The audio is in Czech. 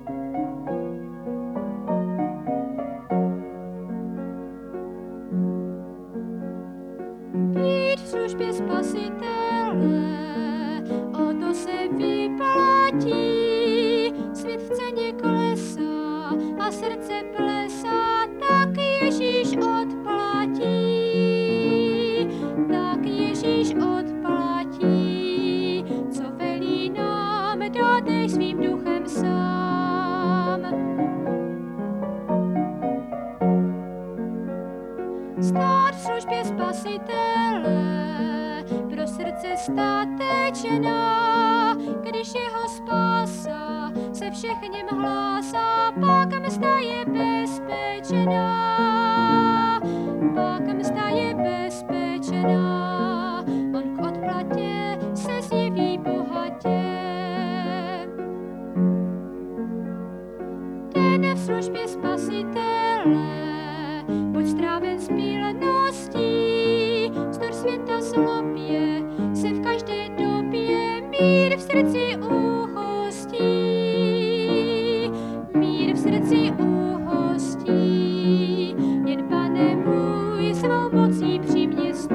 Být v službě Spasitele, o to se vyplatí. Svět v ceně klesá a srdce plesá, tak Ježíš odplatí. Tak Ježíš odplatí, co velí nám, dátej svým duchem sám. Stát v službě Spasitele, pro srdce statečná, když jeho spása se všech něm hlásá, pak mzda je bezpečná. Pak mzda je bezpečná, on k odplatě se zjeví bohatě. Ten v službě Spasitele, buď stráven s milostí, vzdor světa zlobě se v každé době mír v srdci uhostí. Mír v srdci uhostí, jen Pane můj svou mocí přimě